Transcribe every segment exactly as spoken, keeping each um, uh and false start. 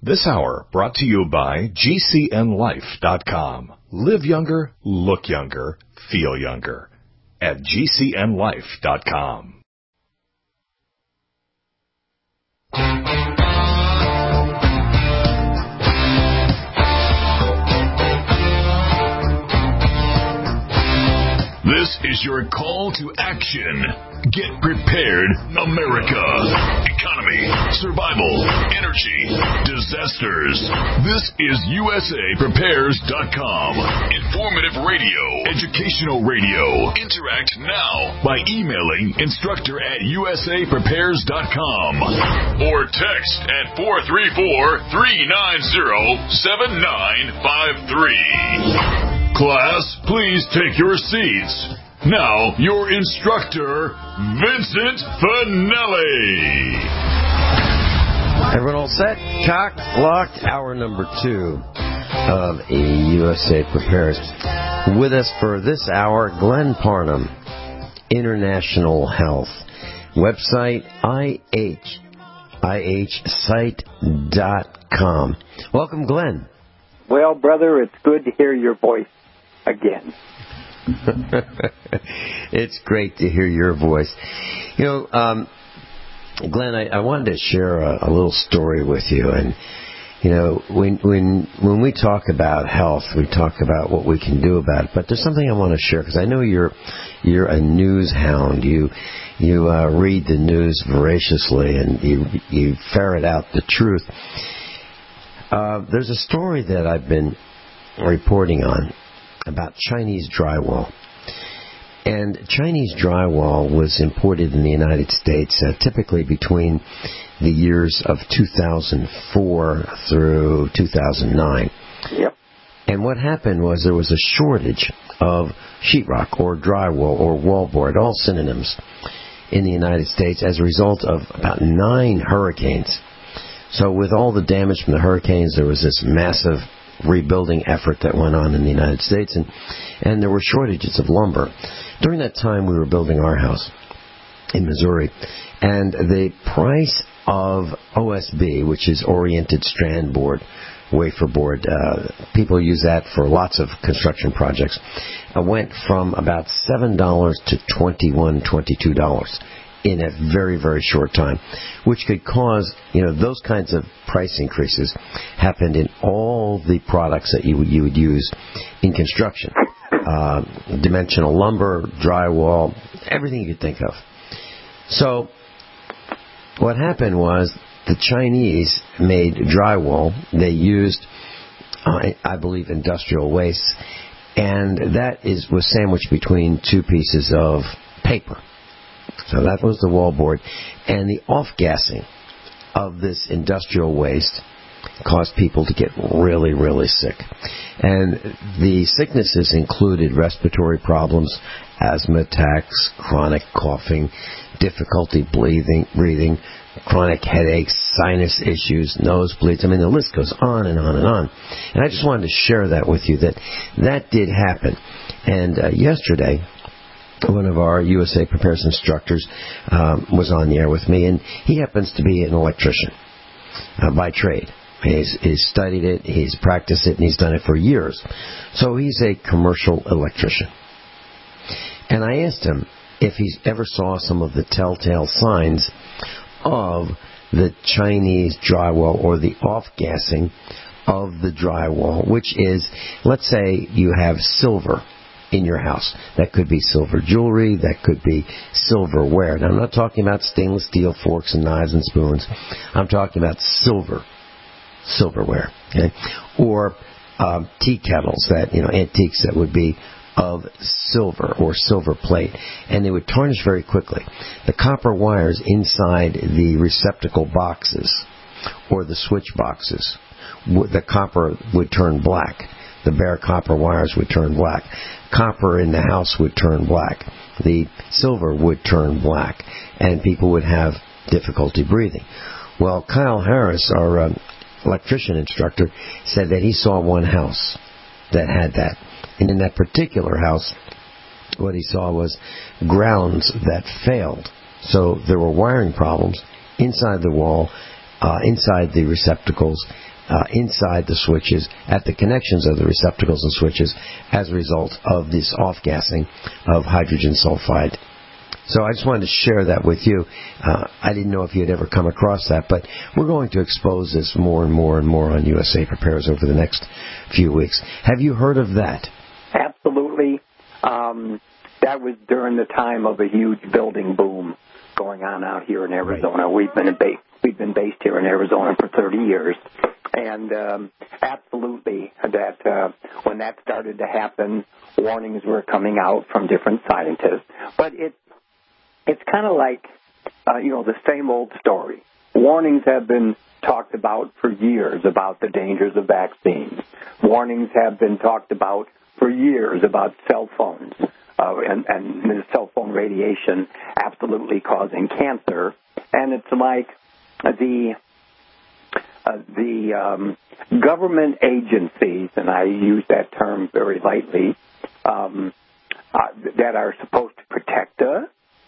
This hour brought to you by G C N life dot com. Live younger, look younger, feel younger at G C N life dot com. This is your call to action. Get prepared, America. Economy, survival, energy, disasters. This is U S A Prepares dot com. Informative radio, educational radio. Interact now by emailing instructor at U S A Prepares dot com or text at four three four, three nine zero, seven nine five three. Class, please take your seats. Now, your instructor, Vincent Finelli. Everyone all set? Cock, locked, hour number two of U S A Prepares. With us for this hour, Glenn Parnham, International Health. Website, I H, I H site dot com. Welcome, Glenn. Well, brother, it's good to hear your voice again. It's great to hear your voice. You know, um, Glenn, I, I wanted to share a, a little story with you. And, you know, when when when we talk about health, we talk about what we can do about it. But there's something I want to share, because I know you're you're a news hound. You you uh, read the news voraciously, and you you ferret out the truth. Uh, there's a story that I've been reporting on about Chinese drywall. And Chinese drywall was imported in the United States uh, typically between the years of two thousand four through two thousand nine. Yep. And what happened was there was a shortage of sheetrock or drywall or wallboard, all synonyms, in the United States as a result of about nine hurricanes. So with all the damage from the hurricanes, there was this massive rebuilding effort that went on in the United States, and, and there were shortages of lumber. During that time, we were building our house in Missouri, and the price of O S B, which is Oriented Strand Board, wafer board, uh, people use that for lots of construction projects, uh, went from about seven dollars to twenty-one dollars, twenty-two dollars. In a very, very short time, which could cause, you know, those kinds of price increases happened in all the products that you would, you would use in construction. Uh, dimensional lumber, drywall, everything you could think of. So what happened was the Chinese made drywall. They used, uh, I believe, industrial waste, and that is was sandwiched between two pieces of paper. So that was the wallboard. And the off-gassing of this industrial waste caused people to get really, really sick. And the sicknesses included respiratory problems, asthma attacks, chronic coughing, difficulty breathing, breathing, chronic headaches, sinus issues, nosebleeds. I mean, the list goes on and on and on. And I just wanted to share that with you, that that did happen. And uh, yesterday, one of our U S A Prepares instructors um, was on the air with me, and he happens to be an electrician uh, by trade. He's, he's studied it, he's practiced it, and he's done it for years. So he's a commercial electrician. And I asked him if he ever saw some of the telltale signs of the Chinese drywall or the off-gassing of the drywall, which is, let's say you have silver in your house. That could be silver jewelry, that could be silverware. Now, I'm not talking about stainless steel forks and knives and spoons. I'm talking about silver, silverware, okay? Or um, tea kettles, that, you know, antiques that would be of silver or silver plate, and they would tarnish very quickly. The copper wires inside the receptacle boxes or the switch boxes, the copper would turn black. The bare copper wires would turn black. Copper in the house would turn black. The silver would turn black, and people would have difficulty breathing. Well, Kyle Harris, our um, electrician instructor, said that he saw one house that had that. And in that particular house, what he saw was grounds that failed. So there were wiring problems inside the wall, uh, inside the receptacles, uh, inside the switches, at the connections of the receptacles and switches, as a result of this off-gassing of hydrogen sulfide. So I just wanted to share that with you. Uh, I didn't know if you had ever come across that, but we're going to expose this more and more and more on U S A Prepares over the next few weeks. Have you heard of that? Absolutely. Um, that was during the time of a huge building boom going on out here in Arizona. Right. We've been ba- we've been based here in Arizona for thirty years, and um, absolutely that uh, when that started to happen, warnings were coming out from different scientists. But it it's kind of like uh, you know the same old story. Warnings have been talked about for years about the dangers of vaccines. Warnings have been talked about for years about cell phones. Uh, and, and the cell phone radiation absolutely causing cancer, and it's like the uh, the um, government agencies, and I use that term very lightly, um, uh, that are supposed to protect us.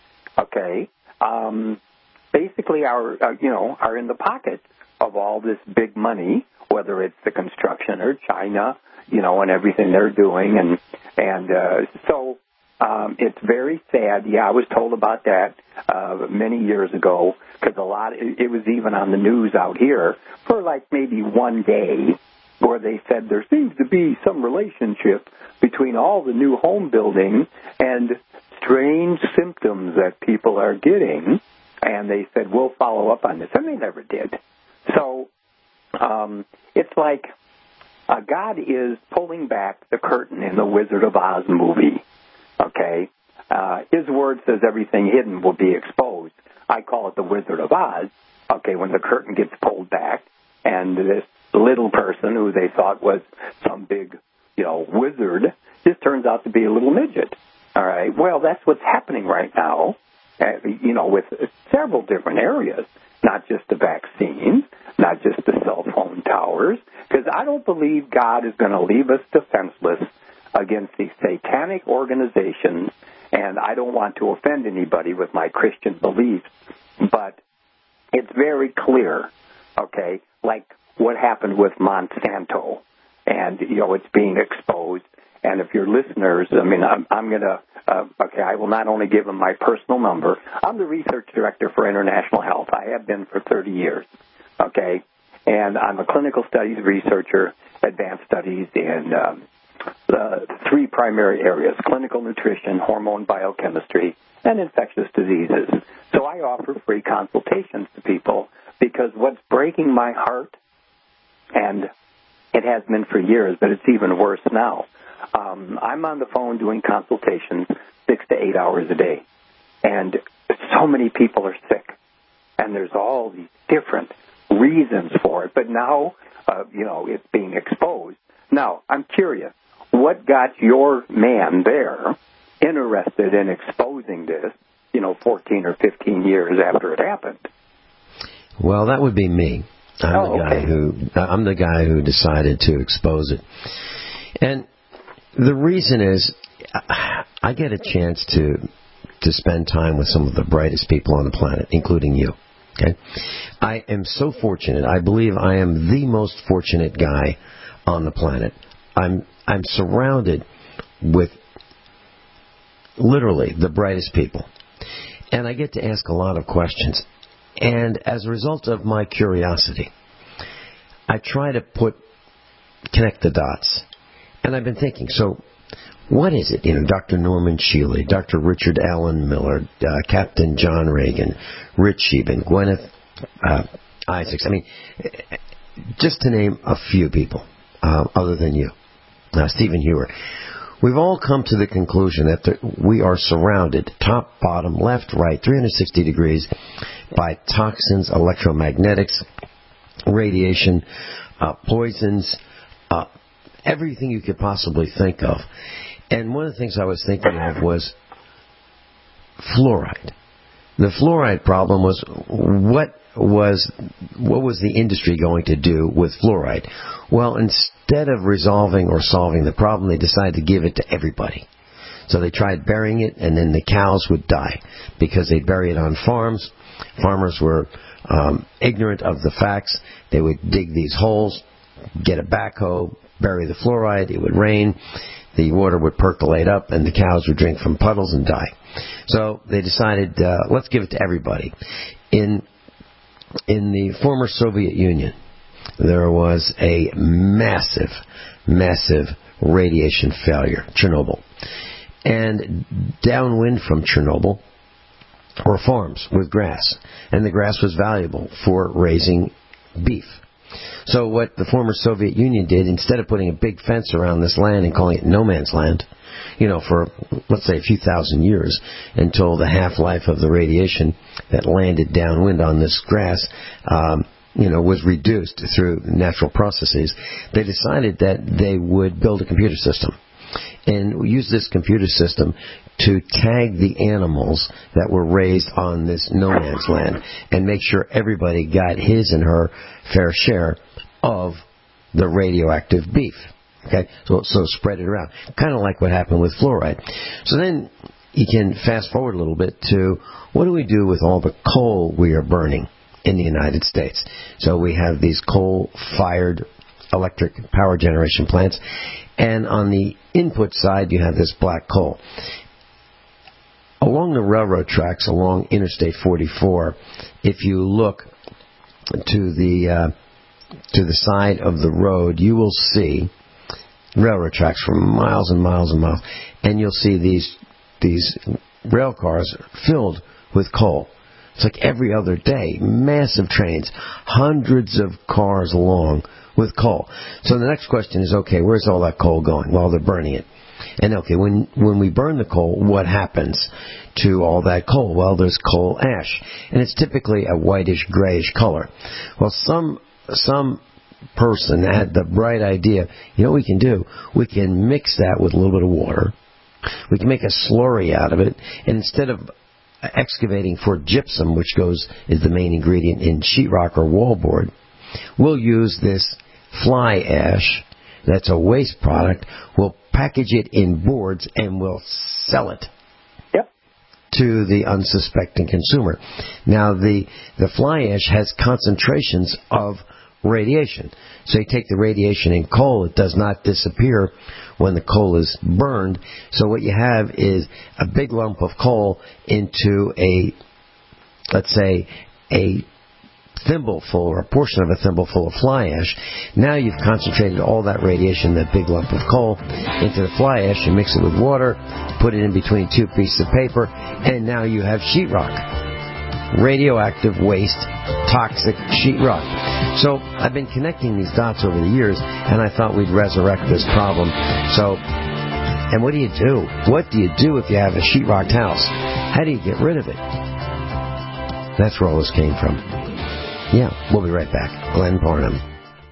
Okay, um, basically are uh, you know are in the pocket of all this big money, whether it's the construction or China, you know, and everything they're doing, and and uh, so. Um, it's very sad. Yeah, I was told about that uh, many years ago because a lot. It, it was even on the news out here for like maybe one day, where they said there seems to be some relationship between all the new home building and strange symptoms that people are getting, and they said we'll follow up on this, and they never did. So um, it's like uh, God is pulling back the curtain in the Wizard of Oz movie. Okay, uh, his word says everything hidden will be exposed. I call it the Wizard of Oz. Okay, when the curtain gets pulled back, and this little person who they thought was some big, you know, wizard, just turns out to be a little midget. All right, well, that's what's happening right now. Uh, you know, with several different areas, not just the vaccines, not just the cell phone towers, because I don't believe God is going to leave us defenseless against these satanic organizations, and I don't want to offend anybody with my Christian beliefs, but it's very clear, okay, like what happened with Monsanto, and, you know, it's being exposed, and if your listeners, I mean, I'm, I'm going to, uh, okay, I will not only give them my personal number, I'm the research director for International Health. I have been for thirty years, okay, and I'm a clinical studies researcher, advanced studies in um, the three primary areas: clinical nutrition, hormone biochemistry, and infectious diseases. So I offer free consultations to people because what's breaking my heart, and it has been for years, but it's even worse now, um, I'm on the phone doing consultations six to eight hours a day. And so many people are sick, and there's all these different reasons for it. But now, uh, you know, it's being exposed. Now, I'm curious. What got your man there interested in exposing this, you know, fourteen or fifteen years after it happened? Well, that would be me. I'm oh, the guy okay. who I'm the guy who decided to expose it. And the reason is I get a chance to to spend time with some of the brightest people on the planet, including you. Okay? I am so fortunate. I believe I am the most fortunate guy on the planet. I'm I'm surrounded with literally the brightest people. And I get to ask a lot of questions. And as a result of my curiosity, I try to put, connect the dots. And I've been thinking, so what is it? You know, Doctor Norman Shealy, Doctor Richard Allen Miller, uh, Captain John Reagan, Rich Sheben, Gwyneth uh, Isaacs. I mean, just to name a few people uh, other than you. Uh, Stephen Hewer. We've all come to the conclusion that the, we are surrounded, top, bottom, left, right, three hundred sixty degrees, by toxins, electromagnetics, radiation, uh, poisons, uh, everything you could possibly think of. And one of the things I was thinking of was fluoride. The fluoride problem was what was what was the industry going to do with fluoride? Well, instead of resolving or solving the problem, they decided to give it to everybody. So they tried burying it, and then the cows would die because they'd bury it on farms. Farmers were um, ignorant of the facts. They would dig these holes, get a backhoe, bury the fluoride. It would rain. The water would percolate up, and the cows would drink from puddles and die. So they decided, uh, let's give it to everybody. In in the former Soviet Union, there was a massive, massive radiation failure, Chernobyl. And downwind from Chernobyl were farms with grass, and the grass was valuable for raising beef. So what the former Soviet Union did, instead of putting a big fence around this land and calling it no man's land, you know, for, let's say, a few thousand years, until the half-life of the radiation that landed downwind on this grass, um, you know, was reduced through natural processes, they decided that they would build a computer system and use this computer system to tag the animals that were raised on this no man's land and make sure everybody got his and her fair share of the radioactive beef. Okay, so so spread it around, kind of like what happened with fluoride. So then you can fast forward a little bit to what do we do with all the coal we are burning in the United States? So we have these coal-fired electric power generation plants, and on the input side you have this black coal. Along the railroad tracks, along Interstate forty-four, if you look to the uh, to the side of the road, you will see railroad tracks for miles and miles and miles, and you'll see these these rail cars filled with coal. It's like every other day, massive trains, hundreds of cars long with coal. So the next question is, okay, where's all that coal going? Well, they're burning it. And okay, when when we burn the coal, what happens to all that coal? Well, there's coal ash, and it's typically a whitish, grayish color. Well, some some person had the bright idea, you know what we can do? We can mix that with a little bit of water. We can make a slurry out of it, and instead of excavating for gypsum, which goes is the main ingredient in sheetrock or wallboard, we'll use this fly ash. That's a waste product. We'll package it in boards and we'll sell it yep. to the unsuspecting consumer. Now, the the fly ash has concentrations of radiation. So you take the radiation in coal, it does not disappear when the coal is burned. So what you have is a big lump of coal into a, let's say, a thimbleful or a portion of a thimbleful of fly ash. Now you've concentrated all that radiation, that big lump of coal, into the fly ash. You mix it with water, put it in between two pieces of paper, and now you have sheetrock. Radioactive waste, toxic sheetrock. So I've been connecting these dots over the years, and I thought we'd resurrect this problem. So, and what do you do? What do you do if you have a sheetrocked house? How do you get rid of it? That's where all this came from. Yeah, we'll be right back. Glenn Parnham.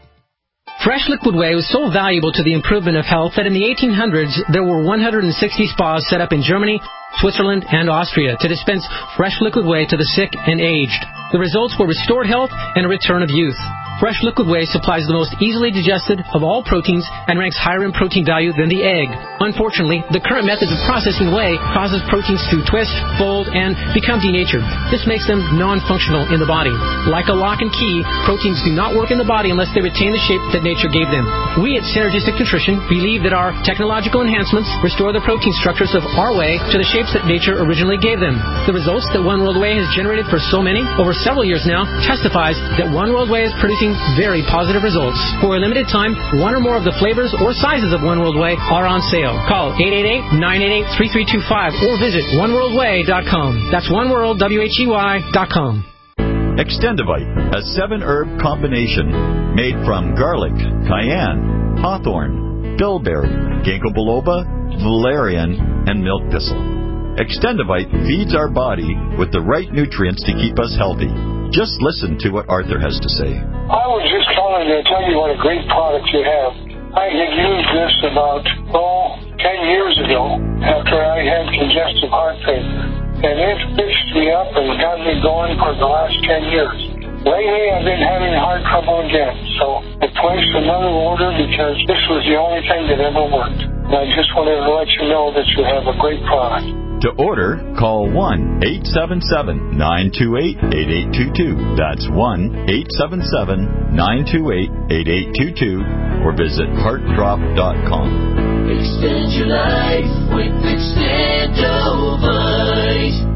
Fresh Liquid Whey was so valuable to the improvement of health that in the eighteen hundreds there were one hundred sixty spas set up in Germany, Switzerland, and Austria to dispense fresh liquid whey to the sick and aged. The results were restored health and a return of youth. Fresh Liquid Whey supplies the most easily digested of all proteins and ranks higher in protein value than the egg. Unfortunately, the current methods of processing whey causes proteins to twist, fold, and become denatured. This makes them non-functional in the body. Like a lock and key, proteins do not work in the body unless they retain the shape that nature gave them. We at Synergistic Nutrition believe that our technological enhancements restore the protein structures of our whey to the shapes that nature originally gave them. The results that One World Whey has generated for so many, over several years now, testifies that One World Whey is producing very positive results. For a limited time, one or more of the flavors or sizes of One World Whey are on sale. Call eight eight eight, nine eight eight, three three two five or visit one world whey dot com. That's one world whey dot com. Extendivite, a seven-herb combination made from garlic, cayenne, hawthorn, bilberry, ginkgo biloba, valerian, and milk thistle. Extendivite feeds our body with the right nutrients to keep us healthy. Just listen to what Arthur has to say. I was just calling to tell you what a great product you have. I had used this about, oh, ten years ago after I had congestive heart failure. And it fixed me up and got me going for the last ten years. lately I've been having heart trouble again, so I placed another order because this was the only thing that ever worked. And I just wanted to let you know that you have a great product. To order, call one eight seven seven, nine two eight, eight eight two two. That's one eight seven seven, nine two eight, eight eight two two or visit heart drop dot com. Extend your life with Extendovite.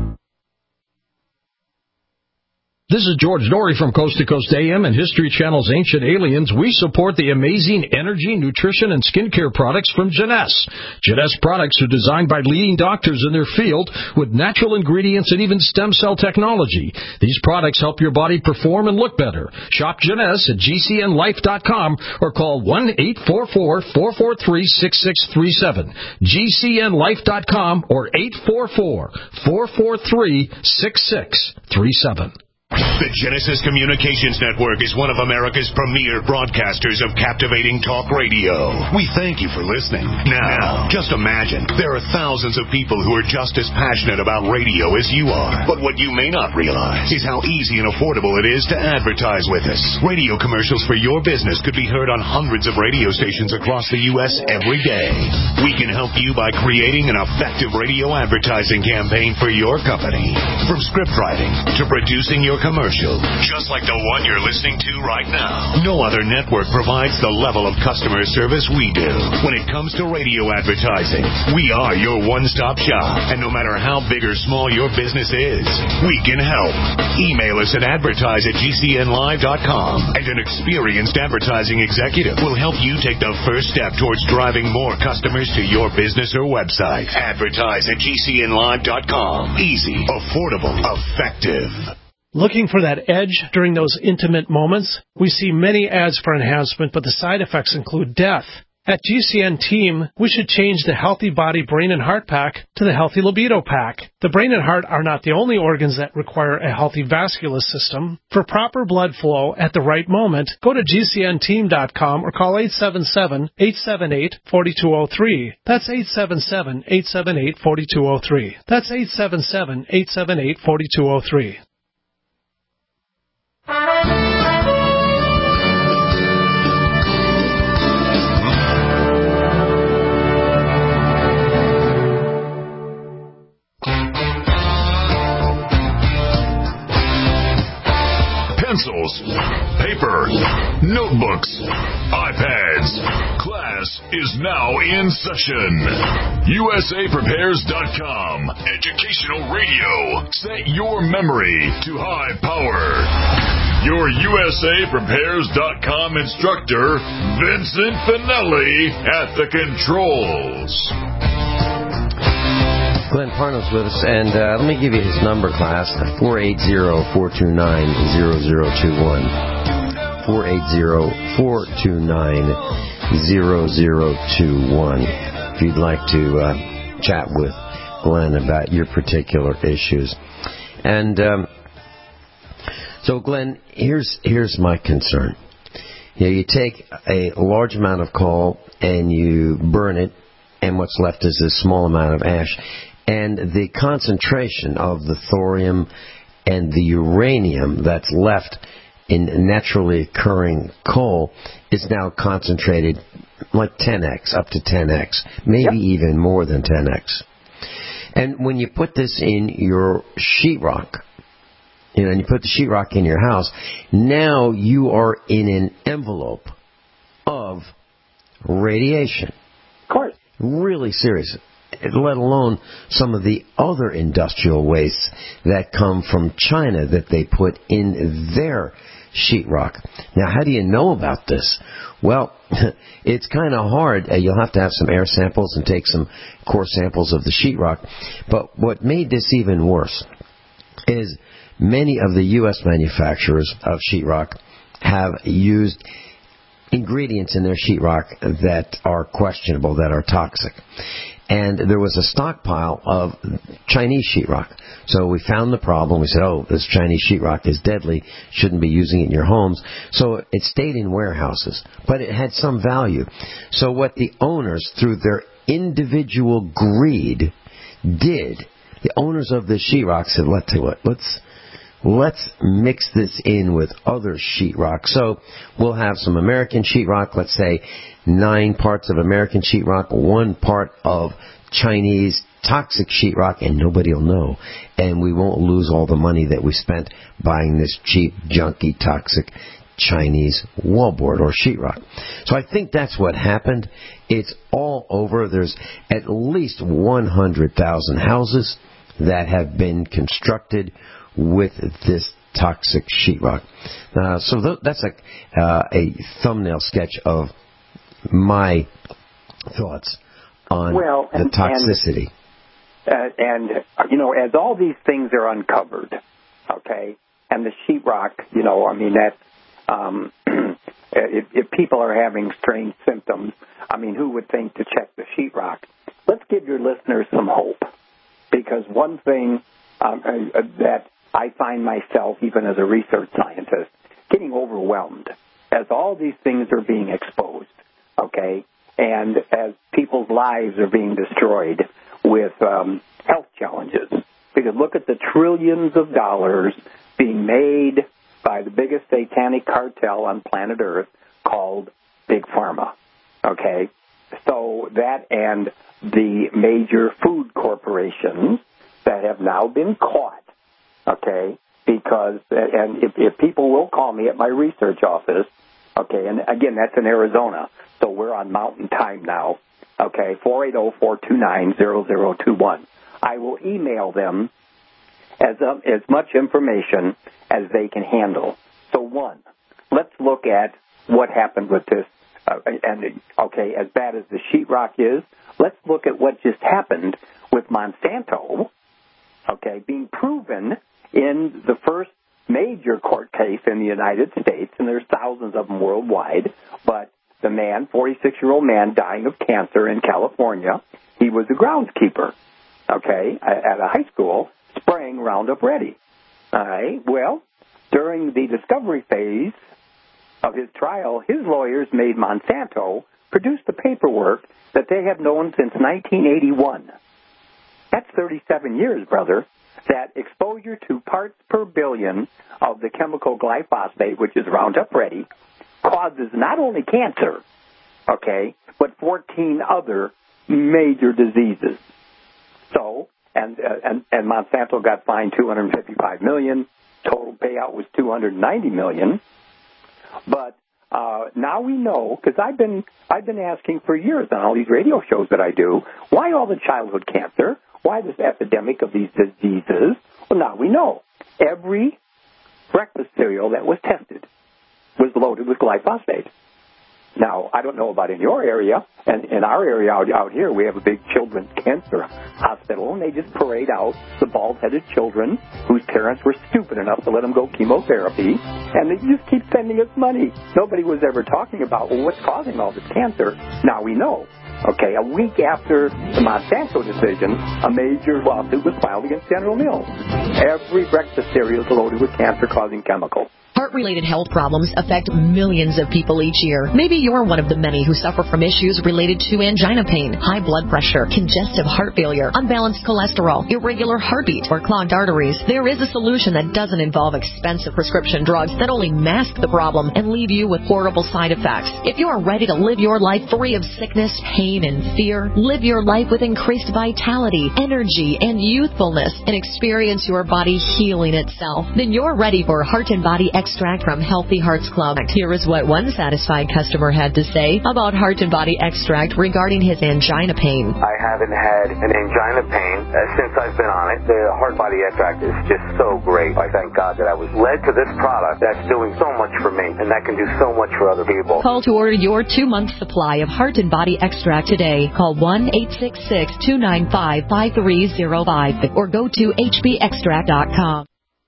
This is George Norrie from Coast to Coast A M and History Channel's Ancient Aliens. We support the amazing energy, nutrition, and skincare products from Jeunesse. Jeunesse products are designed by leading doctors in their field with natural ingredients and even stem cell technology. These products help your body perform and look better. Shop Jeunesse at G C N life dot com or call one eight four four, four four three, six six three seven. G C N life dot com or eight four four, four four three, six six three seven. The Genesis Communications Network is one of America's premier broadcasters of captivating talk radio. We thank you for listening. Now, just imagine, there are thousands of people who are just as passionate about radio as you are. But what you may not realize is how easy and affordable it is to advertise with us. Radio commercials for your business could be heard on hundreds of radio stations across the U S every day. We can help you by creating an effective radio advertising campaign for your company. From script writing to producing your commercial, just like the one you're listening to right now. No other network provides the level of customer service we do. When it comes to radio advertising, we are your one-stop shop. And no matter how big or small your business is, we can help. Email us at advertise at G C N live dot com, and an experienced advertising executive will help you take the first step towards driving more customers to your business or website. Advertise at G C N live dot com. Easy, affordable, effective. Looking for that edge during those intimate moments? We see many ads for enhancement, but the side effects include death. At G C N Team, we should change the Healthy Body, Brain, and Heart Pack to the Healthy Libido Pack. The brain and heart are not the only organs that require a healthy vascular system. For proper blood flow at the right moment, go to G C N team dot com or call eight seven seven, eight seven eight, four two zero three. That's eight seven seven, eight seven eight, four two zero three. That's eight seven seven, eight seven eight, four two zero three. Pencils, paper, notebooks, iPads. Class is now in session. U S A Prepares dot com. Educational radio. Set your memory to high power. Your U S A Prepares dot com instructor, Vincent Finelli, at the controls. Glenn Parnell's with us, and uh, let me give you his number, class, four eight zero, four two nine, zero zero two one. four eight zero, four two nine, zero zero two one. If you'd like to uh, chat with Glenn about your particular issues. And um, so, Glenn, here's here's my concern. You know, you take a large amount of coal and you burn it, and what's left is this small amount of ash. And the concentration of the thorium and the uranium that's left in naturally occurring coal is now concentrated like ten x, up to ten x, maybe yep. even more than ten x. And when you put this in your sheetrock, you know, and you put the sheetrock in your house, now you are in an envelope of radiation. Of course. Really serious. Let alone some of the other industrial wastes that come from China that they put in their sheetrock. Now, how do you know about this? Well, it's kind of hard. You'll have to have some air samples and take some core samples of the sheetrock. But what made this even worse is many of the U S manufacturers of sheetrock have used ingredients in their sheetrock that are questionable, that are toxic. And there was a stockpile of Chinese sheetrock. So we found the problem. We said, oh, this Chinese sheetrock is deadly. Shouldn't be using it in your homes. So it stayed in warehouses. But it had some value. So what the owners, through their individual greed, did, the owners of the sheetrock said, let's do it. Let's, let's mix this in with other sheetrock. So we'll have some American sheetrock, let's say nine parts of American sheetrock, one part of Chinese toxic sheetrock, and nobody will know. And we won't lose all the money that we spent buying this cheap, junky, toxic Chinese wallboard or sheetrock. So I think that's what happened. It's all over. There's at least one hundred thousand houses that have been constructed with this toxic sheetrock. Uh, so th- that's a, uh, a thumbnail sketch of my thoughts on well, the and, toxicity. And, uh, and, you know, as all these things are uncovered, okay, and the sheetrock, you know, I mean, that's, um, if, if people are having strange symptoms, I mean, who would think to check the sheetrock? Let's give your listeners some hope, because one thing um, uh, that I find myself, even as a research scientist, getting overwhelmed as all these things are being exposed, okay, and as people's lives are being destroyed with um, health challenges. Because look at the trillions of dollars being made by the biggest satanic cartel on planet Earth called Big Pharma, okay? So that and the major food corporations that have now been caught, okay, because, and if, if people will call me at my research office, okay, and again, that's in Arizona, so we're on Mountain Time now, okay, four eight zero, four two nine, zero zero two one. I will email them as uh, as much information as they can handle. So one, let's look at what happened with this, uh, and okay, as bad as the sheetrock is, let's look at what just happened with Monsanto, okay, being proven in the first major court case in the United States, and there's thousands of them worldwide, but the man, forty-six-year-old man dying of cancer in California, he was a groundskeeper, okay, at a high school, spraying Roundup Ready. All right, well, during the discovery phase of his trial, his lawyers made Monsanto produce the paperwork that they have known since nineteen eighty-one. That's thirty-seven years, brother. That exposure to parts per billion of the chemical glyphosate, which is Roundup Ready, causes not only cancer, okay, but fourteen other major diseases. So, and uh, and, and Monsanto got fined two hundred fifty-five million dollars. Total payout was two hundred ninety million dollars. But uh, now we know, because I've been I've been asking for years on all these radio shows that I do, why all the childhood cancer? Why this epidemic of these diseases? Well, now we know. Every breakfast cereal that was tested was loaded with glyphosate. Now, I don't know about in your area, and in our area out, out here, we have a big children's cancer hospital, and they just parade out the bald-headed children whose parents were stupid enough to let them go chemotherapy, and they just keep sending us money. Nobody was ever talking about, well, what's causing all this cancer? Now we know. Okay, a week after the Monsanto decision, a major lawsuit was filed against General Mills. Every breakfast cereal is loaded with cancer-causing chemicals. Heart-related health problems affect millions of people each year. Maybe you're one of the many who suffer from issues related to angina pain, high blood pressure, congestive heart failure, unbalanced cholesterol, irregular heartbeat, or clogged arteries. There is a solution that doesn't involve expensive prescription drugs that only mask the problem and leave you with horrible side effects. If you are ready to live your life free of sickness, pain, and fear, live your life with increased vitality, energy, and youthfulness, and experience your body healing itself, then you're ready for Heart and Body Extract from Healthy Hearts Club. Here is what one satisfied customer had to say about Heart and Body Extract regarding his angina pain. I haven't had an angina pain uh, since I've been on it. The Heart Body Extract is just so great. I thank God that I was led to this product that's doing so much for me, and that can do so much for other people. Call to order your two-month supply of Heart and Body Extract today. Call one eight six six, two nine five, five three zero five or go to H B extract dot com.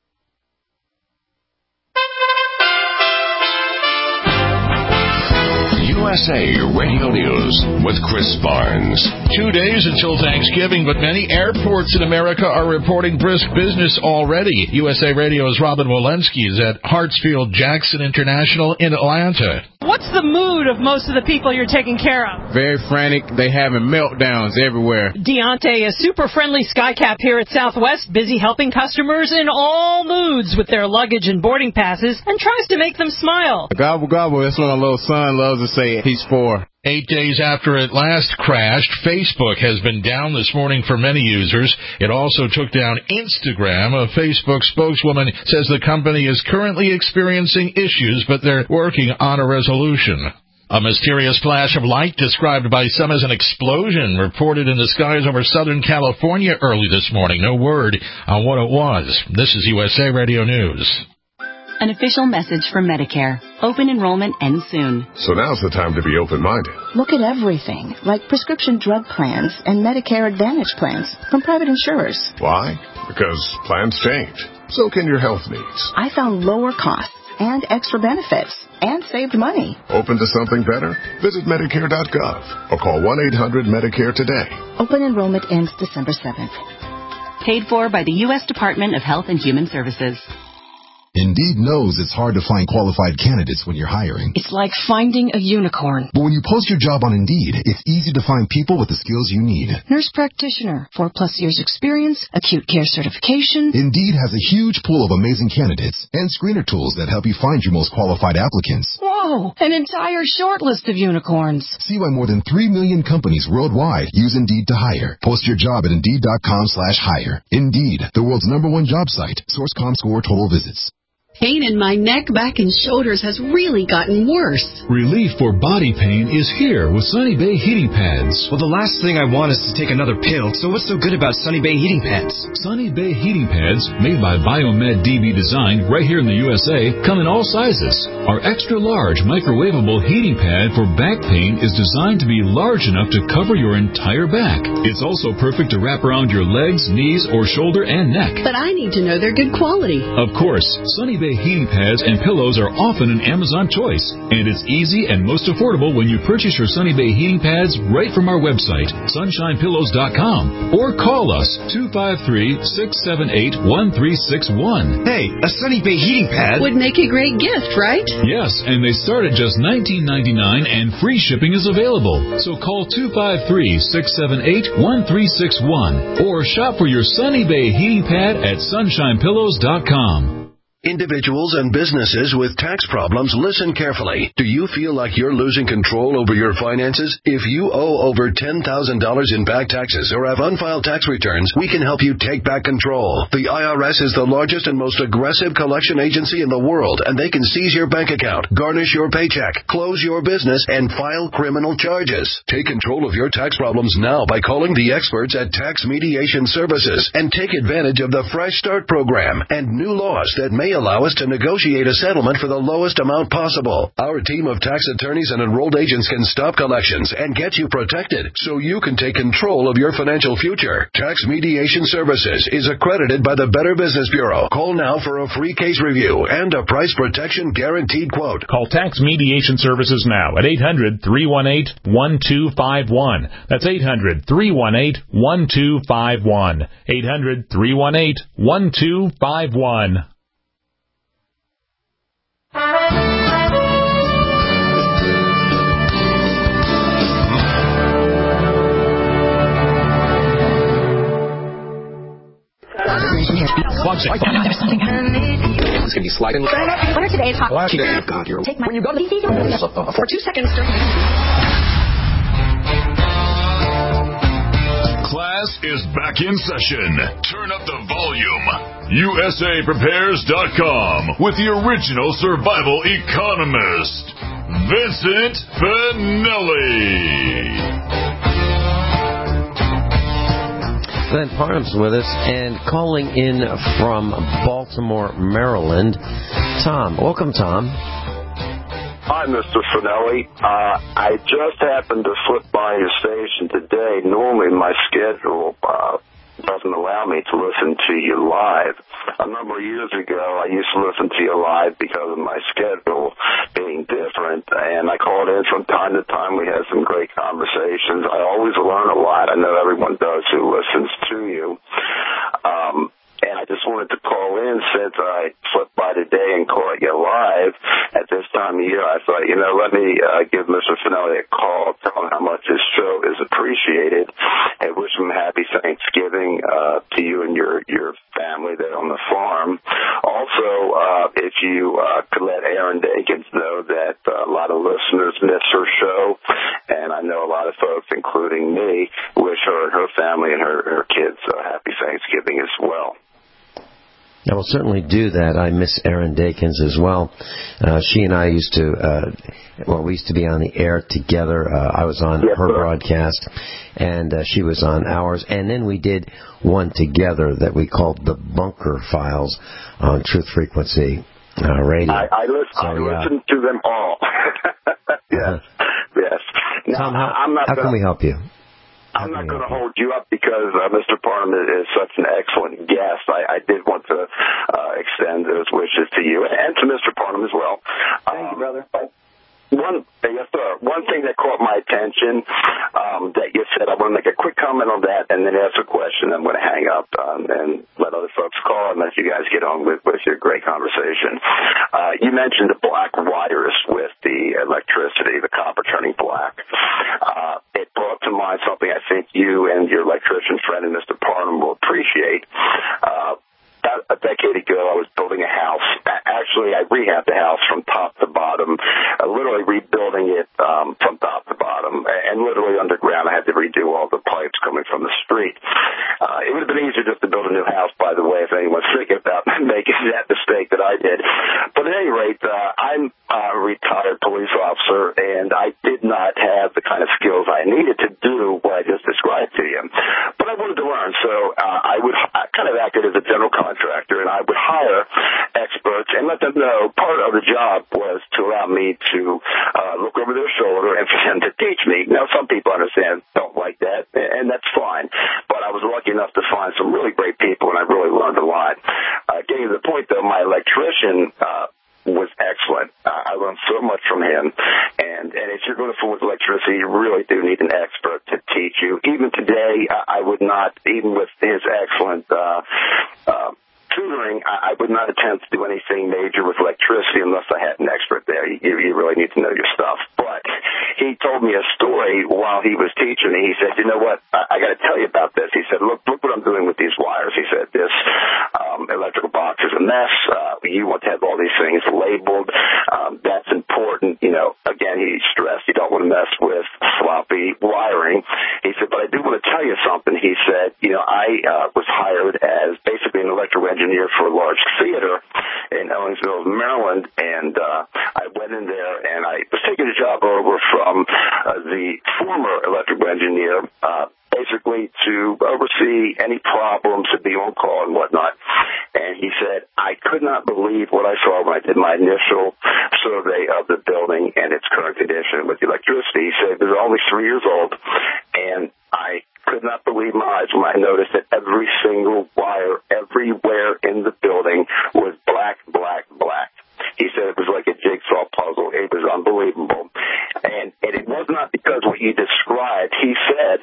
U S A Radio News with Chris Barnes. Two days until Thanksgiving, but many airports in America are reporting brisk business already. U S A Radio's Robin Walensky is at Hartsfield Jackson International in Atlanta. What's the mood of most of the people you're taking care of? Very frantic. They having meltdowns everywhere. Deontay, a super friendly skycap here at Southwest, busy helping customers in all moods with their luggage and boarding passes, and tries to make them smile. Gobble, gobble. That's what my little son loves to say he's for. Eight days after it last crashed, Facebook has been down this morning for many users. It also took down Instagram. A Facebook spokeswoman says the company is currently experiencing issues, but they're working on a resolution. A mysterious flash of light described by some as an explosion reported in the skies over Southern California early this morning. No word on what it was. This is U S A Radio News. An official message from Medicare. Open enrollment ends soon. So now's the time to be open-minded. Look at everything, like prescription drug plans and Medicare Advantage plans from private insurers. Why? Because plans change. So can your health needs. I found lower costs and extra benefits and saved money. Open to something better? Visit Medicare dot gov or call one eight hundred Medicare today. Open enrollment ends December seventh. Paid for by the U S Department of Health and Human Services. Indeed knows it's hard to find qualified candidates when you're hiring. It's like finding a unicorn. But when you post your job on Indeed, it's easy to find people with the skills you need. Nurse practitioner, four plus years experience, acute care certification. Indeed has a huge pool of amazing candidates and screener tools that help you find your most qualified applicants. Whoa, an entire short list of unicorns. See why more than three million companies worldwide use Indeed to hire. Post your job at Indeed.com slash hire. Indeed, the world's number one job site. Source dot com score total visits. Pain in my neck, back, and shoulders has really gotten worse. Relief for body pain is here with Sunny Bay heating pads. Well, the last thing I want is to take another pill, so what's so good about Sunny Bay heating pads? Sunny Bay heating pads, made by Biomed D B Design right here in the U S A, come in all sizes. Our extra large microwavable heating pad for back pain is designed to be large enough to cover your entire back. It's also perfect to wrap around your legs, knees, or shoulder and neck. But I need to know they're good quality. Of course, Sunny Bay heating pads and pillows are often an Amazon choice, and it's easy and most affordable when you purchase your Sunny Bay heating pads right from our website, sunshine pillows dot com, or call us two five three, six seven eight, one three six one. Hey, a Sunny Bay heating pad would make a great gift, right? Yes, and they start at just nineteen ninety-nine, and free shipping is available. So call two five three, six seven eight, one three six one or shop for your Sunny Bay heating pad at sunshine pillows dot com. Individuals and businesses with tax problems, listen carefully. Do you feel like you're losing control over your finances? If you owe over ten thousand dollars in back taxes or have unfiled tax returns, we can help you take back control. The I R S is the largest and most aggressive collection agency in the world, and they can seize your bank account, garnish your paycheck, close your business, and file criminal charges. Take control of your tax problems now by calling the experts at Tax Mediation Services and take advantage of the Fresh Start program and new laws that may allow us to negotiate a settlement for the lowest amount possible. Our team of tax attorneys and enrolled agents can stop collections and get you protected so you can take control of your financial future. Tax Mediation Services is accredited by the Better Business Bureau. Call now for a free case review and a price protection guaranteed quote. Call Tax Mediation Services now at eight hundred, three one eight, one two five one. That's eight hundred, three one eight, one two five one. eight hundred, three one eight, one two five one. This is going to be sliding. What are today's hot? Oh, God, you're... Take my... When you go to the for two seconds. Class is back in session. Turn up the volume. U S A Prepares dot com with the original survival economist, Vincent Finelli. Glenn Parham's with us, and calling in from Baltimore, Maryland, Tom. Welcome, Tom. Hi, Mister Finelli. Uh, I just happened to flip by your station today. Normally, my schedule uh, doesn't allow me to listen to you live. A number of years ago, I used to listen to you live because of my schedule being different, and I called in from time to time. We had some great conversations. I always learn a lot. I know everyone does who listens to you. Um, and I just wanted to call in since I flipped by today and caught you live at this time of year, I thought, you know, let me uh, give Mister Finelli a call, tell him how much his show is appreciated, and wish him happy Thanksgiving uh, to you and your, your family there on the farm. Also, uh, if you uh, could let Erin Dakins know that uh, a lot of listeners miss her show, and I know a lot of folks, including me, wish her and her family and her, her kids a happy Thanksgiving as well. I will certainly do that. I miss Erin Dakins as well. Uh, she and I used to, uh, well, we used to be on the air together. Uh, I was on yes, her sir. broadcast, and uh, she was on ours. And then we did one together that we called The Bunker Files on Truth Frequency uh, Radio. I, I, listen, so, I yeah. listen to them all. yes, yes. Now, Tom, how, I'm not how gonna, can we help you? I'm not going to hold you up because uh, Mister Parham is, is such an excellent guest. I, I did want to uh, extend those wishes to you and to Mister Parham as well. Thank um, you, brother. One, yes, sir. One thing that caught my attention um, that you said, I want to make a quick comment on that and then ask a question. I'm going to hang up um, and let other folks call and let you guys get on with, with your great conversation. Uh, you mentioned the black wires with the electricity, the copper turning black. Uh, it brought to mind something I think you and your electrician friend and Mister Parham will appreciate. Uh, About a decade ago, I was building a house. Actually, I rehabbed the house from top to bottom, uh, literally rebuilding it um, from top to bottom, and literally underground. I had to redo all the pipes coming from the street. Uh, it would have been easier just to build a new house, by the way, if anyone's thinking about making that mistake that I did. But at any rate, uh, I'm a retired police officer, and I did not have the kind of skills I needed to do what I just described to you. But I wanted to learn, so uh, I would I kind of acted as a general contractor, and I would hire experts and let them know part of the job was to allow me to uh, look over their shoulder and for them to teach me. Now, some people understand, don't like that, and that's fine. But I was lucky enough to find some really great people, and I really learned a lot. Uh, getting to the point, though, my electrician uh, was excellent. Uh, I learned so much from him. And, and if you're going to fool with electricity, you really do need an expert to teach you. Even today, I, I would not, even with his excellent uh, uh, tutoring, I, I would not attempt to do anything major with electricity unless I had an expert there. You, you really need to know your stuff. But he told me a story while he was teaching me. He said, you know what, I, I got to tell you about this. He said, look, look what I'm doing with these wires. He said, this um, electrical box is a mess. Uh, you want to have all these things labeled. Um, that's important. You know, again, he stressed you don't want to mess with sloppy wiring. He said, but I do want to tell you something. He said, you know, I uh, was hired as basically an electrical engineer for a large theater in Ellingsville, Maryland, and uh, I went in there and I was taking a job over from uh, the former electrical engineer, uh, basically to oversee any problems, to be on call and whatnot. And he said, I could not believe what I saw when I did my initial survey of the building and its current condition with the electricity. He said it was only three years old, and I could not believe my eyes when I noticed that every single wire everywhere in the building was black, black, black. He said it was like a jigsaw puzzle. It was unbelievable. And, and it was not because what you described. He said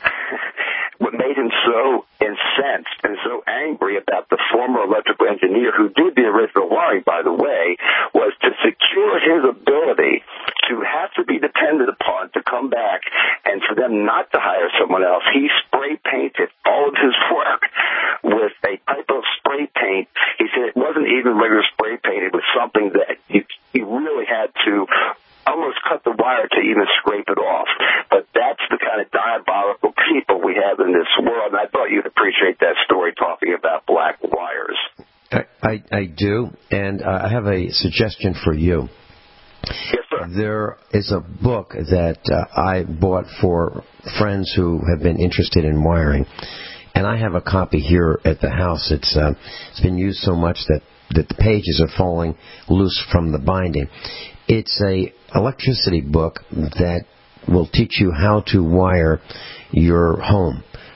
what made him so incensed and so angry about the former electrical engineer who did the original wiring, by the way, was to secure his ability to have to be depended upon to come back and for them not to hire someone else. He spray painted all of his work with a type of spray paint. He said it wasn't even regular spray paint. It was something that you, you really had to almost cut the wire to even scrape it off. But that's the kind of diabolical people we have in this world, and I thought you'd appreciate that story talking about black wires. I, I, I do, and uh, I have a suggestion for you. Yes, sir. There is a book that uh, I bought for friends who have been interested in wiring, and I have a copy here at the house. It's uh, it's been used so much that, that the pages are falling loose from the binding. It's a electricity book that will teach you how to wire your home,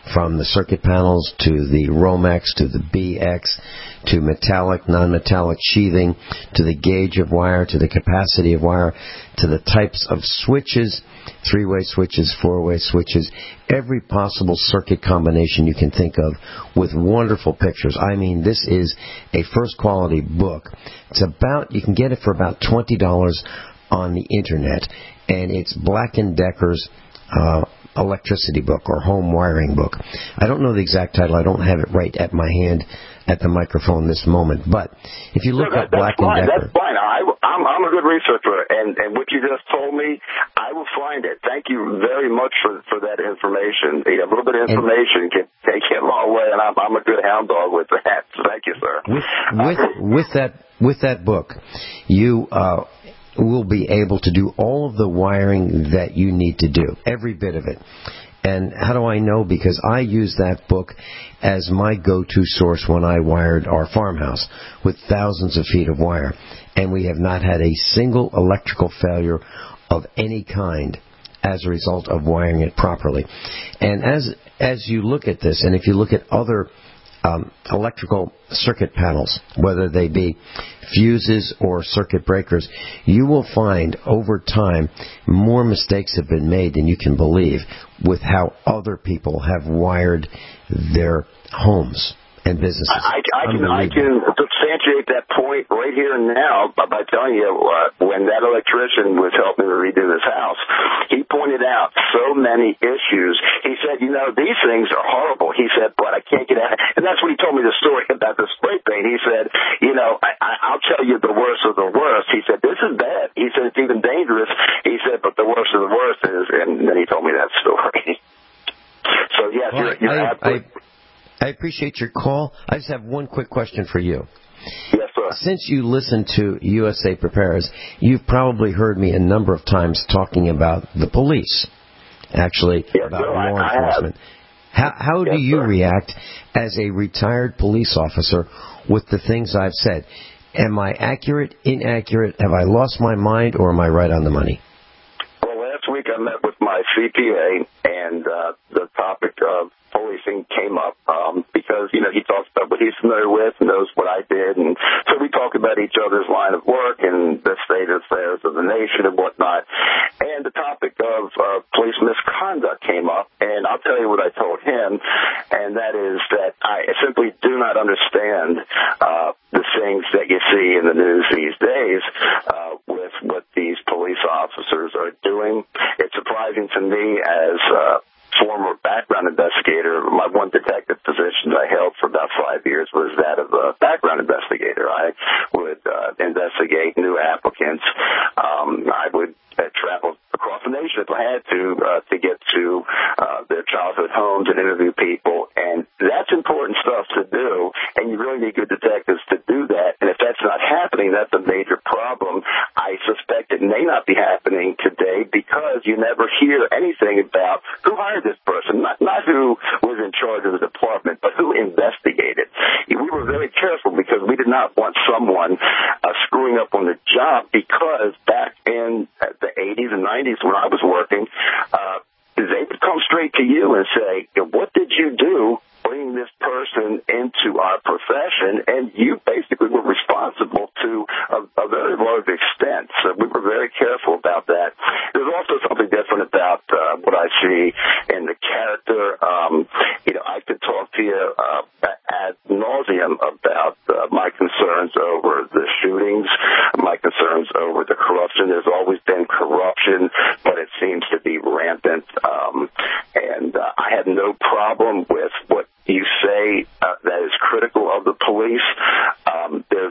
from the circuit panels to the Romex to the B X to metallic, non-metallic sheathing to the gauge of wire to the capacity of wire to the types of switches, three-way switches, four-way switches, every possible circuit combination you can think of with wonderful pictures. I mean, this is a first-quality book. It's about, you can get it for about twenty dollars on the Internet, and it's Black and Decker's uh, electricity book or home wiring book. I don't know the exact title. I don't have it right at my hand at the microphone this moment. But if you look no, up Black and fine. Decker... That's fine. I, I'm, I'm a good researcher, and, and what you just told me, I will find it. Thank you very much for, for that information. A little bit of information can take it a long way, and I'm, I'm a good hound dog with that. Thank you, sir. With, with, with, that, with that book, you... Uh, will be able to do all of the wiring that you need to do, every bit of it. And how do I know? Because I use that book as my go-to source when I wired our farmhouse with thousands of feet of wire. And we have not had a single electrical failure of any kind as a result of wiring it properly. And as as you look at this, and if you look at other um, electrical circuit panels, whether they be fuses or circuit breakers, you will find over time more mistakes have been made than you can believe with how other people have wired their homes and businesses. I, I, can, I can substantiate that point right here and now by, by telling you uh, when that electrician was helping me redo this house, he pointed out so many issues. He said, you know, these things are horrible. He said, but I can't get out. And that's when he told me the story about the spray paint. He said, you know, I, I, I'll tell you the worst of the worst. He said, this is bad. He said, it's even dangerous. He said, but the worst of the worst is, and then he told me that story. So, yes, well, you're, you're I, absolutely... I, I appreciate your call. I just have one quick question for you. Yes, sir. Since you listen to U S A Prepares, you've probably heard me a number of times talking about the police, actually, yes, about sir, law I, enforcement. I how how yes, do you sir. react as a retired police officer with the things I've said? Am I accurate, inaccurate? Have I lost my mind, or am I right on the money? Well, last week I met with my C P A, and uh, the topic of policing came up um, because, you know, he talks about what he's familiar with, knows what I did, and so we talk about each other's line of work and the state of affairs of the nation and whatnot. And the topic of uh, police misconduct came up, and I'll tell you what I told him, and that is that I simply do not understand uh, the things that you see in the news these days uh, with what these police officers are doing. It's surprising to me as uh, former background investigator. My one detective position I held for about five years was that of a background investigator. I would uh, investigate new applicants. Um, I would uh, travel across the nation if I had to uh, to get to uh, their childhood homes and interview people. And that's important stuff to do, and you really need good detectives to do that. And if that's not happening, that's a major problem. I suspect it may not be happening today because you never hear anything about who hired this person, not, not who was in charge of the department, but who investigated. We were very careful because we did not want someone uh, screwing up on the job, because back in the eighties and nineties when I was working, uh, they would come straight to you and say, what did you do bringing this person into our profession? And you basically were responsible to a, a very large extent. So we were very careful about that. There's also something different about uh, what I see in the character. Um, you know, I could talk to you uh, ad nauseum about uh, my concerns over the shootings, my concerns over the corruption. There's always been corruption, but it seems to be rampant. Um, and uh, I have no problem with what you say uh, that is critical of the police. Um, there's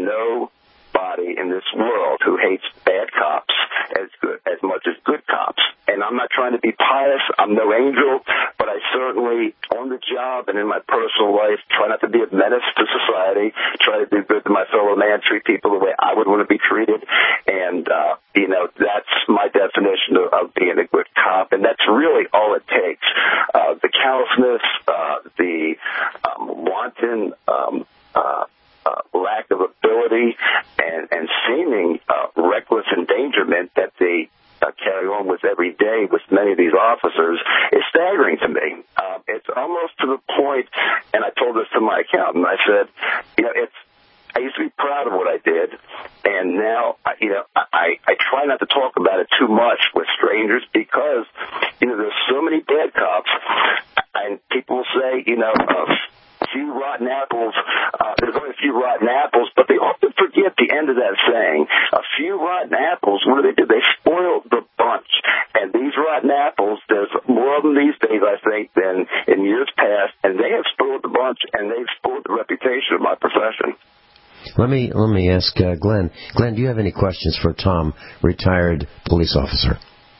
nobody in this world who hates bad cops as good as much as good cops. And I'm not trying to be pious. I'm no angel, but I certainly, on the job and in my personal life, try not to be a menace to society, try to do good to my fellow man, treat people the way I would want to be treated. And, uh, you know, that's my definition of, of being a good cop, and that's really all it takes. Uh, the callousness, uh, the um, wanton um, uh, uh, lack of ability and, and seeming uh, reckless endangerment that the uh, carry on with every day with many of these officers is staggering to me. Um, it's almost to the point, and I told this to my accountant, I said, you know, it's, I used to be proud of what I did, and now, you know, I, I try not to talk about it too much with strangers because, you know, there's so many bad cops, and people will say, you know, uh, few rotten apples, uh, there's only a few rotten apples, but they often forget the end of that saying. A few rotten apples, what do they do? They spoil the bunch. And these rotten apples, there's more of them these days, I think, than in years past, and they have spoiled the bunch, and they've spoiled the reputation of my profession. Let me let me ask uh, Glenn. Glenn, do you have any questions for Tom, retired police officer?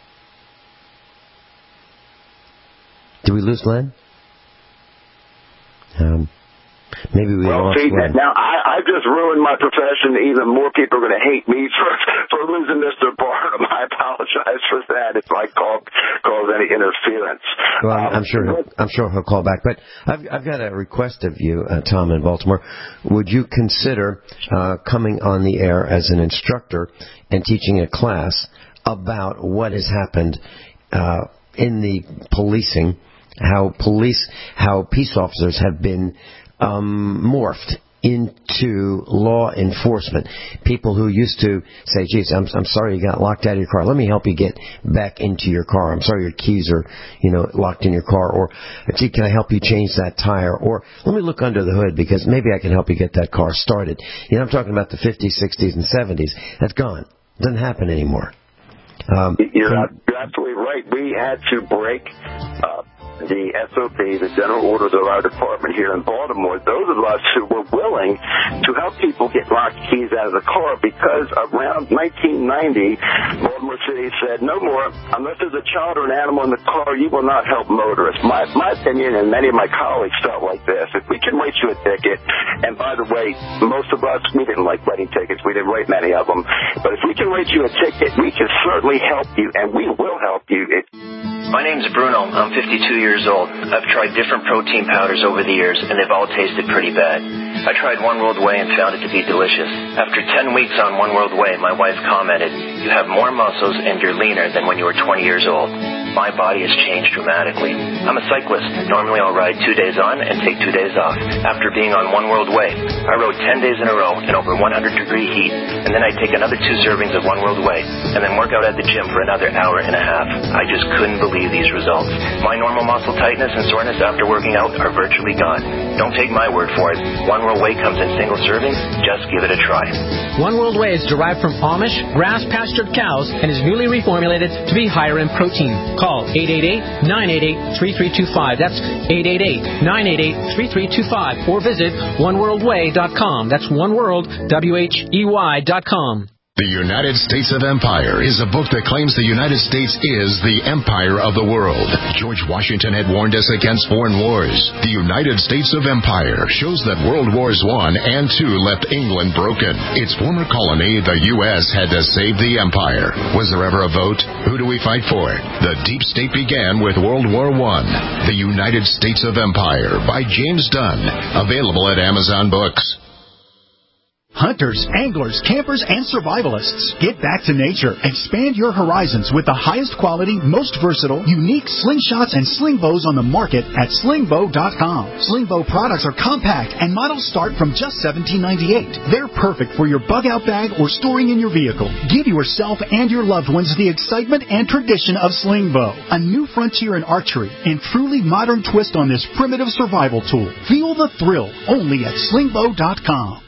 Did we lose Glenn? Um, maybe we well, lost see, Glenn. Now, I, I've just ruined my profession. Even more people are going to hate me for, for losing Mister Barnum. I apologize for that if I cause, cause any interference. Well, um, I'm sure he'll, I'm sure he'll call back. But I've, I've got a request of you, uh, Tom, in Baltimore. Would you consider uh, coming on the air as an instructor and teaching a class about what has happened uh, in the policing? How police, how peace officers have been um, morphed into law enforcement. People who used to say, geez, I'm, I'm sorry you got locked out of your car. Let me help you get back into your car. I'm sorry your keys are, you know, locked in your car. Or, gee, can I help you change that tire? Or, let me look under the hood because maybe I can help you get that car started. You know, I'm talking about the fifties, sixties, and seventies. That's gone. Doesn't happen anymore. Um, you're, you're absolutely right. We had to break uh, the S O P, the general orders of our department here in Baltimore. Those of us who were willing to help people get locked keys out of the car, because around nineteen ninety, Baltimore City said, no more, unless there's a child or an animal in the car, you will not help motorists. My, my opinion, and many of my colleagues felt like this, if we can write you a ticket, and by the way, most of us, we didn't like writing tickets, we didn't write many of them, but if we can write you a ticket, we can certainly help you, and we will help you. It, My name's Bruno. I'm fifty-two years old. I've tried different protein powders over the years, and they've all tasted pretty bad. I tried One World Whey and found it to be delicious. After ten weeks on One World Whey, my wife commented, you have more muscles and you're leaner than when you were twenty years old. My body has changed dramatically. I'm a cyclist. Normally I'll ride two days on and take two days off. After being on One World Whey, I rode ten days in a row in over one hundred degree heat, and then I take another two servings of One World Whey, and then work out at the gym for another hour and a half. I just couldn't believe these results. My normal muscle tightness and soreness after working out are virtually gone. Don't take my word for it. One World Whey comes in single servings. Just give it a try. One World Whey is derived from Amish, grass-pastured cows and is newly reformulated to be higher in protein. Call eight eight eight, nine eight eight, three three two five. That's eight eight eight, nine eight eight, three three two five. Or visit one world way dot com. That's one world, W H E Y dot com. The United States of Empire is a book that claims the United States is the empire of the world. George Washington had warned us against foreign wars. The United States of Empire shows that World Wars One and Two left England broken. Its former colony, the U S, had to save the empire. Was there ever a vote? Who do we fight for? The deep state began with World War One. The United States of Empire by James Dunn. Available at Amazon Books. Hunters, anglers, campers, and survivalists. Get back to nature. Expand your horizons with the highest quality, most versatile, unique slingshots and sling bows on the market at sling bow dot com. Sling bow products are compact and models start from just seventeen ninety-eight. They're perfect for your bug out bag or storing in your vehicle. Give yourself and your loved ones the excitement and tradition of sling bow, a new frontier in archery and truly modern twist on this primitive survival tool. Feel the thrill only at sling bow dot com.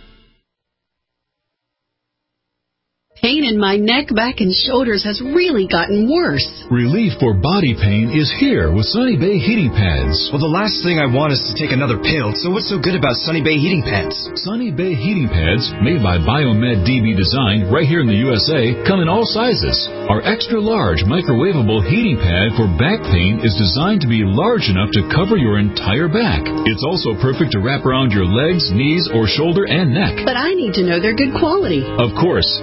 Pain in my neck, back, and shoulders has really gotten worse. Relief for body pain is here with Sunny Bay heating pads. Well, the last thing I want is to take another pill, so what's so good about Sunny Bay heating pads? Sunny Bay heating pads, made by Biomed D B Design right here in the U S A, come in all sizes. Our extra large microwavable heating pad for back pain is designed to be large enough to cover your entire back. It's also perfect to wrap around your legs, knees, or shoulder and neck. But I need to know they're good quality. Of course, Sunny Bay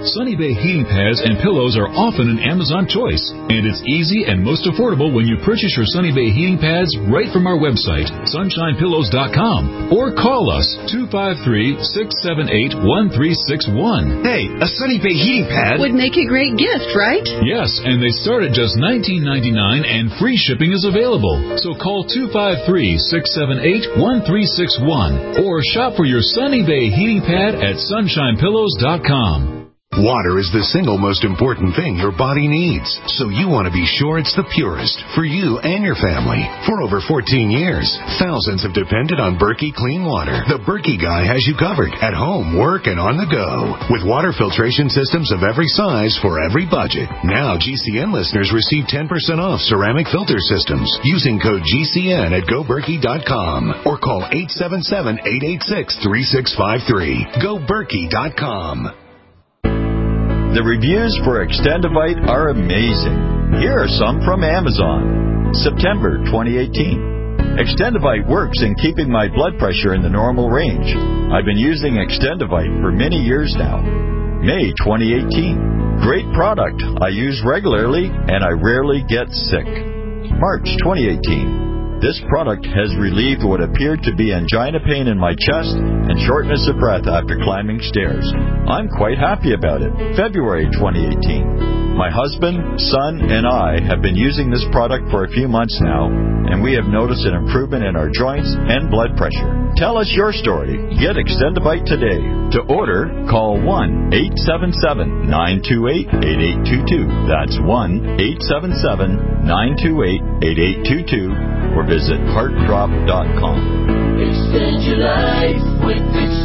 Bay heating pads and pillows are often an Amazon choice, and it's easy and most affordable when you purchase your Sunny Bay heating pads right from our website, sunshine pillows dot com, or call us two five three, six seven eight, one three six one. Hey, a Sunny Bay heating pad would make a great gift, right? Yes, and they start at just nineteen ninety-nine and free shipping is available. So call two five three, six seven eight, one three six one or shop for your Sunny Bay heating pad at sunshine pillows dot com. Water is the single most important thing your body needs, so you want to be sure it's the purest for you and your family. For over fourteen years, thousands have depended on Berkey Clean Water. The Berkey guy has you covered at home, work, and on the go. With water filtration systems of every size for every budget. Now G C N listeners receive ten percent off ceramic filter systems using code G C N at go berkey dot com or call eight seven seven, eight eight six, three six five three. go berkey dot com. The reviews for Extendivite are amazing. Here are some from Amazon. September twenty eighteen. Extendivite works in keeping my blood pressure in the normal range. I've been using Extendivite for many years now. May twenty eighteen. Great product. I use regularly and I rarely get sick. March twenty eighteen. This product has relieved what appeared to be angina pain in my chest and shortness of breath after climbing stairs. I'm quite happy about it. February twenty eighteen. My husband, son, and I have been using this product for a few months now, and we have noticed an improvement in our joints and blood pressure. Tell us your story. Get Extendivite today. To order, call one eight seven seven, nine two eight, eight eight two two. That's one eight seven seven, nine two eight, eight eight two two. Or visit heart drop dot com. Extend your life with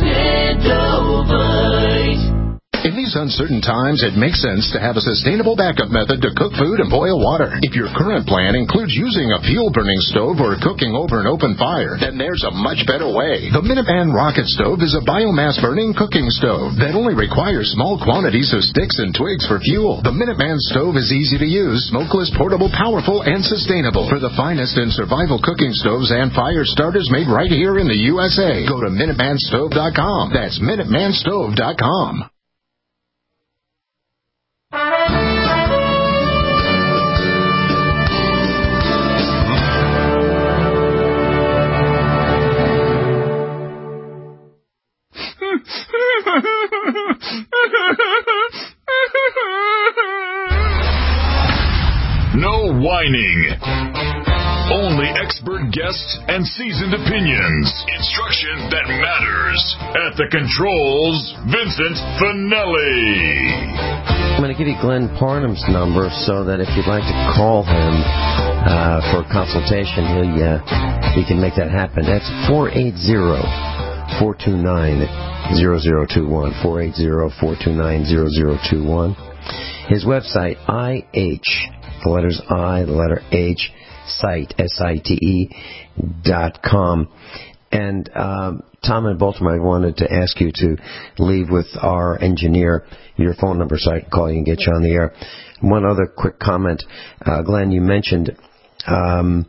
Extendivite. In these uncertain times, it makes sense to have a sustainable backup method to cook food and boil water. If your current plan includes using a fuel-burning stove or cooking over an open fire, then there's a much better way. The Minuteman Rocket Stove is a biomass-burning cooking stove that only requires small quantities of sticks and twigs for fuel. The Minuteman Stove is easy to use, smokeless, portable, powerful, and sustainable. For the finest in survival cooking stoves and fire starters made right here in the U S A, go to minuteman stove dot com. That's minuteman stove dot com. No whining. Only expert guests and seasoned opinions. Instruction that matters. At the controls, Vincent Finelli. I'm going to give you Glenn Parnham's number so that if you'd like to call him uh, for a consultation, he, uh, he can make that happen. That's four eight zero, four two nine, zero zero two one, four eight zero, four two nine, zero zero two one. His website, I H, the letters I, the letter H, site, S I T E, dot com. And um, Tom in Baltimore, I wanted to ask you to leave with our engineer your phone number so I can call you and get you on the air. One other quick comment. Uh, Glenn, you mentioned um,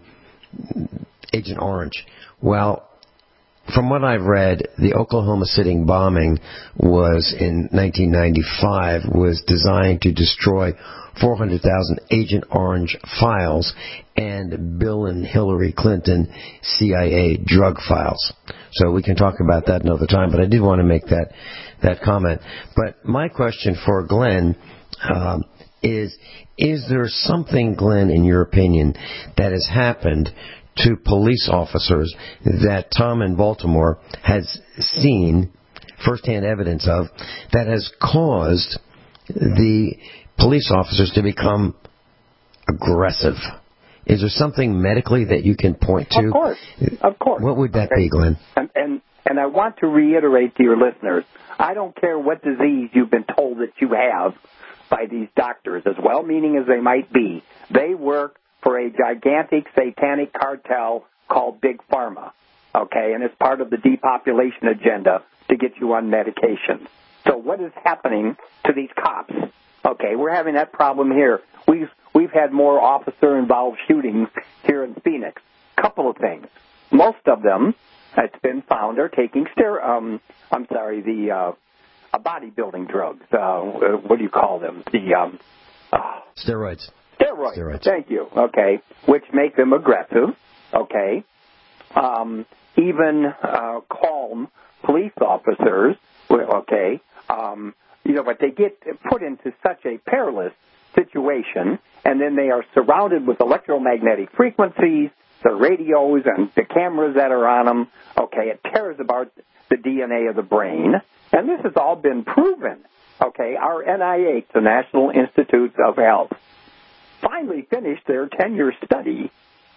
Agent Orange. Well, from what I've read, the Oklahoma City bombing was in nineteen ninety-five, was designed to destroy four hundred thousand Agent Orange files and Bill and Hillary Clinton C I A drug files. So we can talk about that another time, but I did want to make that that comment. But my question for Glenn um, is, is there something, Glenn, in your opinion, that has happened to police officers that Tom in Baltimore has seen firsthand evidence of that has caused the police officers to become aggressive? Is there something medically that you can point to? Of course, of course. What would that okay. be, Glenn? And, and and I want to reiterate to your listeners, I don't care what disease you've been told that you have by these doctors, as well-meaning as they might be. They work for a gigantic satanic cartel called Big Pharma, okay? And it's part of the depopulation agenda to get you on medication. So what is happening to these cops? Okay, we're having that problem here. We've we've had more officer-involved shootings here in Phoenix. Couple of things. Most of them, it's been found, are taking ster- um, I'm sorry, the uh, uh, bodybuilding drugs. Uh, what do you call them? The um, uh, Steroids. Steroids. Steroids. Thank you. Okay, which make them aggressive. Okay, um, even uh, calm police officers. Okay, um, you know, but they get put into such a perilous situation, and then they are surrounded with electromagnetic frequencies, the radios and the cameras that are on them. Okay, it tears apart the D N A of the brain, and this has all been proven. Okay, our N I H, the National Institutes of Health, finally finished their ten-year study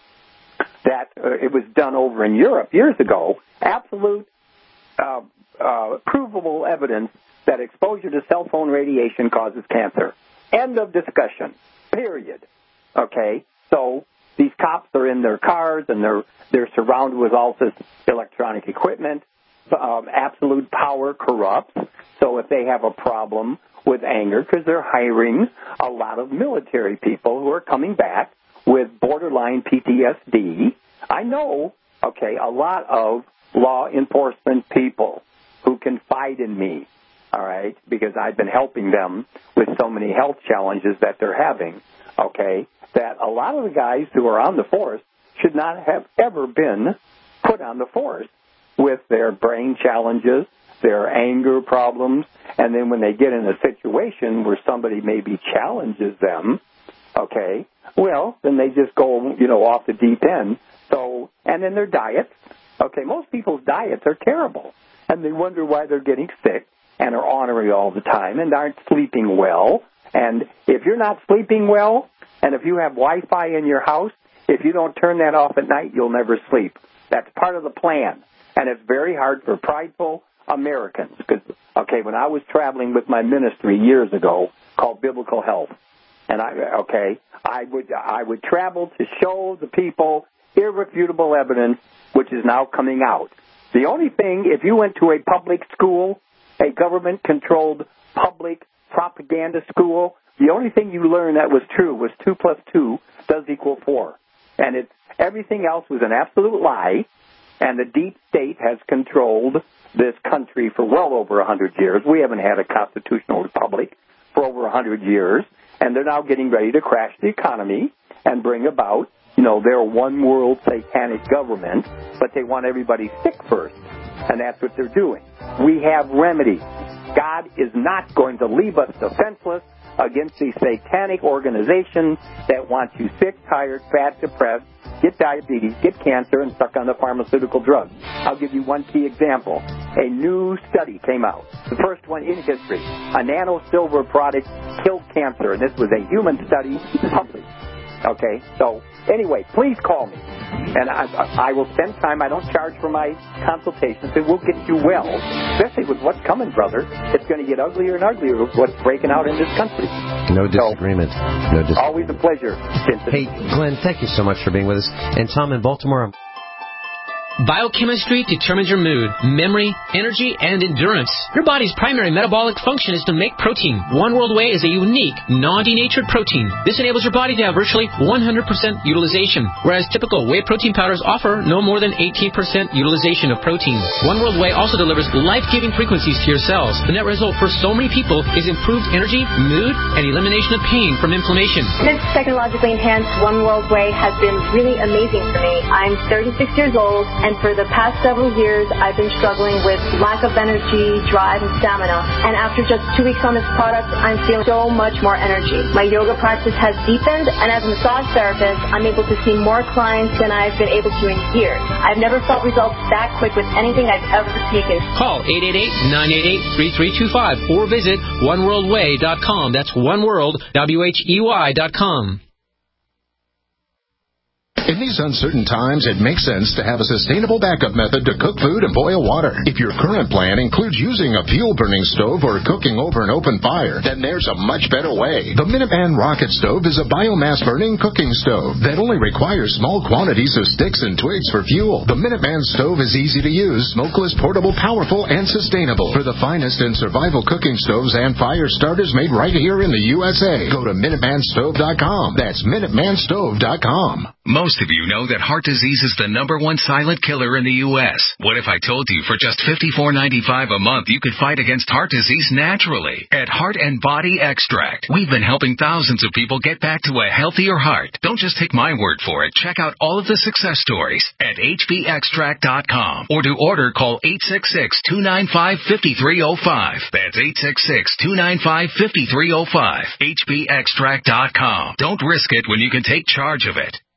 that uh, it was done over in Europe years ago. Absolute uh, uh, provable evidence that exposure to cell phone radiation causes cancer. End of discussion. Period. Okay? So these cops are in their cars and they're they're surrounded with all this electronic equipment. Um, absolute power corrupts. So if they have a problem with anger, because they're hiring a lot of military people who are coming back with borderline P T S D. I know, okay, a lot of law enforcement people who confide in me, all right, because I've been helping them with so many health challenges that they're having, okay, that a lot of the guys who are on the force should not have ever been put on the force with their brain challenges, their anger problems, and then when they get in a situation where somebody maybe challenges them, okay, well, then they just go, you know, off the deep end. So, and then their diets, okay, most people's diets are terrible, and they wonder why they're getting sick and are ornery all the time and aren't sleeping well. And if you're not sleeping well, and if you have Wi-Fi in your house, if you don't turn that off at night, you'll never sleep. That's part of the plan, and it's very hard for prideful Americans. Because, okay, when I was traveling with my ministry years ago called Biblical Health, and I, okay, I would I would travel to show the people irrefutable evidence, which is now coming out. The only thing, if you went to a public school, a government-controlled public propaganda school, the only thing you learned that was true was two plus two does equal four. And it's, everything else was an absolute lie, and the deep state has controlled this country for well over one hundred years. We haven't had a constitutional republic for over one hundred years, and they're now getting ready to crash the economy and bring about, you know, their one-world satanic government, but they want everybody sick first, and that's what they're doing. We have remedies. God is not going to leave us defenseless against these satanic organizations that want you sick, tired, fat, depressed, get diabetes, get cancer, and stuck on the pharmaceutical drugs. I'll give you one key example. A new study came out, the first one in history. A nano-silver product killed cancer, and this was a human study published. Okay, so anyway, please call me, and I, I will spend time. I don't charge for my consultations. It will get you well, especially with what's coming, brother. It's going to get uglier and uglier with what's breaking out in this country. No disagreement. So, no disagreement. Always a pleasure, Vincent. Hey, Glenn, thank you so much for being with us. And Tom in Baltimore, I'm Biochemistry determines your mood, memory, energy, and endurance. Your body's primary metabolic function is to make protein. One World Whey is a unique, non-denatured protein. This enables your body to have virtually one hundred percent utilization, whereas typical whey protein powders offer no more than eighteen percent utilization of protein. One World Whey also delivers life-giving frequencies to your cells. The net result for so many people is improved energy, mood, and elimination of pain from inflammation. This technologically enhanced One World Whey has been really amazing for me. I'm thirty-six years old, and And for the past several years, I've been struggling with lack of energy, drive, and stamina. And after just two weeks on this product, I'm feeling so much more energy. My yoga practice has deepened, and as a massage therapist, I'm able to see more clients than I've been able to in years. I've never felt results that quick with anything I've ever taken. Call eight eight eight, nine eight eight, three three two five or visit one world way dot com. That's oneworld, W H E Y dot com. In these uncertain times, it makes sense to have a sustainable backup method to cook food and boil water. If your current plan includes using a fuel-burning stove or cooking over an open fire, then there's a much better way. The Minuteman Rocket Stove is a biomass-burning cooking stove that only requires small quantities of sticks and twigs for fuel. The Minuteman Stove is easy to use, smokeless, portable, powerful, and sustainable. For the finest in survival cooking stoves and fire starters made right here in the U S A, go to Minuteman Stove dot com. That's Minuteman Stove dot com. Most Most of you know that heart disease is the number one silent killer in the U S. What if I told you for just fifty-four ninety-five a month you could fight against heart disease naturally? At Heart and Body Extract, we've been helping thousands of people get back to a healthier heart. Don't just take my word for it. Check out all of the success stories at H B extract dot com, or to order, call eight six six, two nine five, five three zero five. That's eight six six, two nine five, five three zero five. H B extract dot com. Don't risk it when you can take charge of it.